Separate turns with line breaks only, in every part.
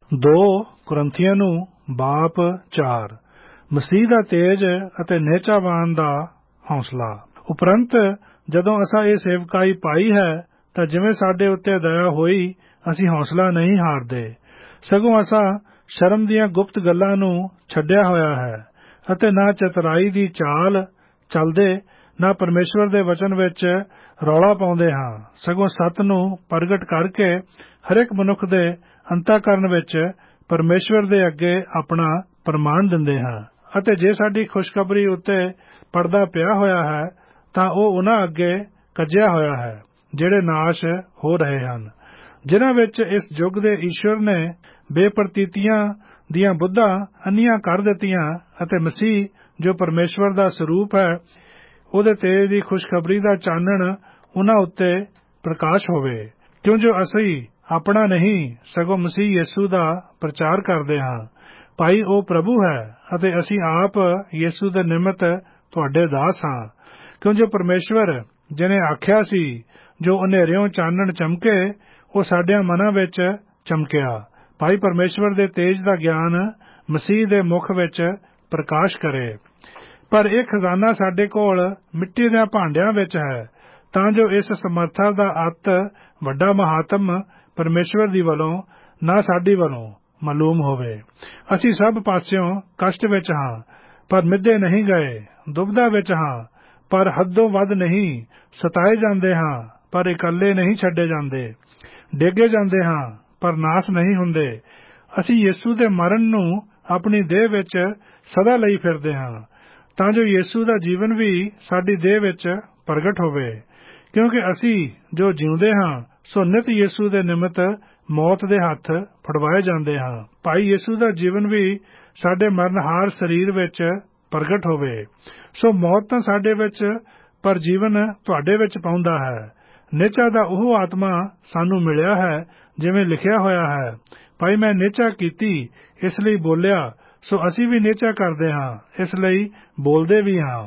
2 ਕੁਰਿੰਥੀਆਂ ਨੂੰ ਬਾਪ 4 ਮਸੀਹ ਦਾ ਤੇਜ ਅਤੇ ਨਿਹਚਾਵਾਨ ਦਾ ਹੌਸਲਾ। ਉਪਰੰਤ ਜਦੋਂ ਅਸਾਂ ਇਹ ਸੇਵਕਾਈ ਪਾਈ ਹੈ ਤਾਂ ਜਿਵੇਂ ਸਾਡੇ ਉੱਤੇ ਦਇਆ ਹੋਈ ਅਸੀਂ ਹੌਸਲਾ ਨਹੀਂ ਹਾਰਦੇ, ਸਗੋਂ ਅਸਾਂ ਸ਼ਰਮ ਦੀਆਂ ਗੁਪਤ ਗੱਲਾਂ ਨੂੰ ਛੱਡਿਆ ਹੋਇਆ ਹੈ ਅਤੇ ਨਾ ਚਤੁਰਾਈ ਦੀ ਚਾਲ ਚੱਲਦੇ, ਨਾ ਪਰਮੇਸ਼ਵਰ ਦੇ ਵਚਨ ਵਿੱਚ ਰੌਲਾ ਪਾਉਂਦੇ ਹਾਂ, ਸਗੋਂ ਸੱਤ ਨੂੰ ਪ੍ਰਗਟ ਕਰਕੇ ਹਰੇਕ ਮਨੁੱਖ ਦੇ ਅੰਤःਕਰਨ ਵਿੱਚ ਪਰਮੇਸ਼ਵਰ ਦੇ ਅੱਗੇ ਆਪਣਾ ਪ੍ਰਮਾਣ ਦਿੰਦੇ ਹਾਂ। ਅਤੇ ਜੇ ਸਾਡੀ ਖੁਸ਼ਖਬਰੀ ਉੱਤੇ ਪਰਦਾ ਪਿਆ ਹੋਇਆ ਹੈ ਤਾਂ ਉਹ ਉਹਨਾਂ ਅੱਗੇ ਕੱਜਿਆ ਹੋਇਆ ਹੈ ਜਿਹੜੇ ਨਾਸ਼ ਹੋ ਰਹੇ ਹਨ, ਜਿਨ੍ਹਾਂ ਵਿੱਚ ਇਸ ਯੁੱਗ ਦੇ ਈਸ਼ਵਰ ਨੇ ਬੇਪਰਤੀਤੀਆਂ ਦੀਆਂ ਬੁੱਧਾਂ ਅੰਨੀਆਂ ਕਰ ਦਿੱਤੀਆਂ ਅਤੇ ਮਸੀਹ ਜੋ ਪਰਮੇਸ਼ਵਰ ਦਾ ਸਰੂਪ ਹੈ, ਉਹਦੇ ਤੇਜ ਦੀ ਖੁਸ਼ਖਬਰੀ ਦਾ ਚਾਨਣ ਉਹਨਾਂ ਉੱਤੇ ਪ੍ਰਕਾਸ਼ ਹੋਵੇ। ਕਿਉਂ ਜੋ ਅਸੀਂ ਆਪਣਾ ਨਹੀਂ ਸਗੋਂ ਮਸੀਹ ਯੇਸੂ ਦਾ ਪ੍ਰਚਾਰ ਕਰਦੇ ਹਾਂ। ਭਾਈ ਉਹ ਪ੍ਰਭੂ ਹੈ ਅਤੇ ਅਸੀਂ ਆਪ ਯੇਸੂ ਦੇ ਨਿਮਿਤ ਤੁਹਾਡੇ ਦਾਸ ਹਾਂ। ਕਿਉਂ ਜੋ ਪਰਮੇਸ਼ਵਰ ਜਿਹਨੇ ਆਖਿਆ ਸੀ ਜੋ ਹਨੇਰਿਓਂ ਚਾਨਣ ਚਮਕੇ ਉਹ ਸਾਡਿਆਂ ਮਨਾਂ ਵਿੱਚ ਚਮਕਿਆ। ਭਾਈ ਪਰਮੇਸ਼ਵਰ ਦੇ ਤੇਜ ਦਾ ਗਿਆਨ ਮਸੀਹ ਦੇ ਮੁਖ ਵਿੱਚ ਪ੍ਰਕਾਸ਼ ਕਰੇ। ਪਰ ਇਹ ਖਜ਼ਾਨਾ ਸਾਡੇ ਕੋਲ ਮਿੱਟੀ ਦੇ ਭਾਂਡਿਆਂ ਵਿੱਚ ਹੈ ਤਾਂ ਜੋ ਇਸ ਸਮਰੱਥਾ ਦਾ ਅੱਤ ਵੱਡਾ ਮਹਾਤਮ ਪਰਮੇਸ਼ਵਰ ਦੀ ਵੱਲੋਂ ਨਾ ਸਾਡੀ ਵੱਲੋਂ ਮਾਲੂਮ ਹੋਵੇ। ਅਸੀਂ ਸਭ ਪਾਸਿਓਂ ਕਸ਼ਟ ਵਿੱਚ ਹਾਂ ਪਰ ਮਿੱਧੇ ਨਹੀਂ ਗਏ, ਦੁਬਦਾ ਵਿੱਚ ਹਾਂ ਪਰ ਹੱਦੋਂ ਵੱਧ ਨਹੀਂ, ਸਤਾਏ ਜਾਂਦੇ ਹਾਂ ਪਰ ਇਕੱਲੇ ਨਹੀਂ ਛੱਡੇ ਜਾਂਦੇ, ਡੇਗੇ ਜਾਂਦੇ ਹਾਂ ਪਰ ਨਾਸ ਨਹੀਂ ਹੁੰਦੇ। ਅਸੀਂ ਯੇਸੂ ਦੇ ਮਰਨ ਨੂੰ ਆਪਣੀ ਦੇਹ ਵਿੱਚ ਸਦਾ ਲਈ ਫਿਰਦੇ ਹਾਂ ਤਾਂ ਜੋ ਯੇਸੂ ਦਾ ਜੀਵਨ ਵੀ ਸਾਡੀ ਦੇਹ ਵਿੱਚ ਪ੍ਰਗਟ ਹੋਵੇ। ਕਿਉਂਕਿ ਅਸੀਂ ਜੋ ਜਿਉਂਦੇ ਹਾਂ ਸੋ ਨਿਤ ਯੇਸੂ ਦੇ ਨਿਮਿਤ ਮੌਤ ਦੇ ਹੱਥ ਫੜਵਾਏ ਜਾਂਦੇ ਹਾਂ। ਭਾਈ ਯੇਸੂ ਦਾ ਜੀਵਨ ਵੀ ਸਾਡੇ ਮਰਨਹਾਰ ਸਰੀਰ ਵਿੱਚ ਪ੍ਰਗਟ ਹੋਵੇ। ਸੋ ਮੌਤ ਤਾਂ ਸਾਡੇ ਵਿੱਚ ਪਰ ਜੀਵਨ ਤੁਹਾਡੇ ਵਿੱਚ ਪਾਉਂਦਾ ਹੈ। ਨਿਹਚਾ ਦਾ ਉਹ ਆਤਮਾ ਸਾਨੂੰ ਮਿਲਿਆ ਹੈ ਜਿਵੇਂ ਲਿਖਿਆ ਹੋਇਆ ਹੈ, ਭਾਈ ਮੈਂ ਨਿਹਚਾ ਕੀਤੀ ਇਸ ਲਈ ਬੋਲਿਆ, ਸੋ ਅਸੀਂ ਵੀ ਨਿਹਚਾ ਕਰਦੇ ਹਾਂ ਇਸ ਲਈ ਬੋਲਦੇ ਵੀ ਹਾਂ।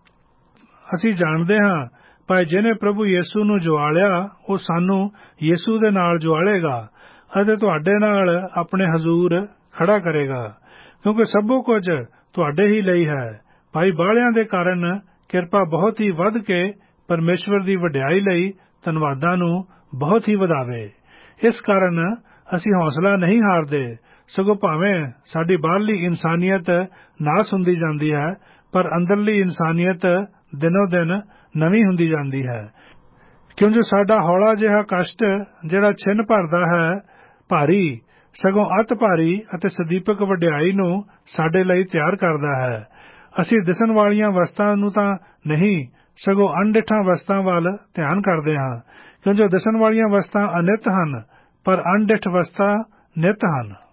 ਅਸੀਂ ਜਾਣਦੇ ਹਾਂ ਭਾਈ ਜਿਹਨੇ ਪ੍ਰਭੂ ਯੇਸੂ ਨੂੰ ਜੁਆਲਿਆ ਉਹ ਸਾਨੂੰ ਯੇਸੂ ਦੇ ਨਾਲ ਜੁਆਲੇਗਾ ਅਤੇ ਤੁਹਾਡੇ ਨਾਲ ਆਪਣੇ ਹਜ਼ੂਰ ਖੜਾ ਕਰੇਗਾ, ਕਿਉਂਕਿ ਸਭੋ ਕੁਝ ਤੁਹਾਡੇ ਹੀ ਲਈ ਹੈ। ਭਾਈ ਬਾਹਲਿਆਂ ਦੇ ਕਾਰਨ ਕਿਰਪਾ ਬਹੁਤ ਹੀ ਵੱਧ ਕੇ ਪਰਮੇਸ਼ਵਰ ਦੀ ਵਡਿਆਈ ਲਈ ਧੰਨਵਾਦਾਂ ਨੂੰ ਬਹੁਤ ਹੀ ਵਧਾਵੇ। ਇਸ ਕਾਰਨ ਅਸੀਂ ਹੌਸਲਾ ਨਹੀਂ ਹਾਰਦੇ, ਸਗੋਂ ਭਾਵੇਂ ਸਾਡੀ ਬਾਹਰਲੀ ਇਨਸਾਨੀਅਤ ਨਾਸ ਹੁੰਦੀ ਜਾਂਦੀ ਹੈ ਪਰ ਅੰਦਰਲੀ ਇਨਸਾਨੀਅਤ ਦਿਨੋ ਦਿਨ ਨਵੀਂ ਹੁੰਦੀ ਜਾਂਦੀ ਹੈ। ਕਿਉਂ ਜੋ ਸਾਡਾ ਹੌਲਾ ਜਿਹਾ ਕਸ਼ਟ ਜਿਹੜਾ ਛਿਨ ਭਰਦਾ ਹੈ ਭਾਰੀ, ਸਗੋਂ ਅਤ ਭਾਰੀ ਅਤੇ ਸਦੀਪਕ ਵਡਿਆਈ ਨੂੰ ਸਾਡੇ ਲਈ ਤਿਆਰ ਕਰਦਾ ਹੈ। ਅਸੀਂ ਦਿਸਣ ਵਾਲੀਆਂ ਵਸਤਾਂ ਨੂੰ ਤਾਂ ਨਹੀਂ ਸਗੋਂ ਅਣਡਿੱਠਾਂ ਵਸਤਾਂ ਵੱਲ ਧਿਆਨ ਕਰਦੇ ਹਾਂ। ਕਿਉਂ ਜੋ ਦਿਸਣ ਵਾਲੀਆਂ ਵਸਤਾਂ ਅਨਿੱਤ ਹਨ ਪਰ ਅਣਡਿੱਠ ਵਸਤਾਂ ਨਿੱਤ ਹਨ।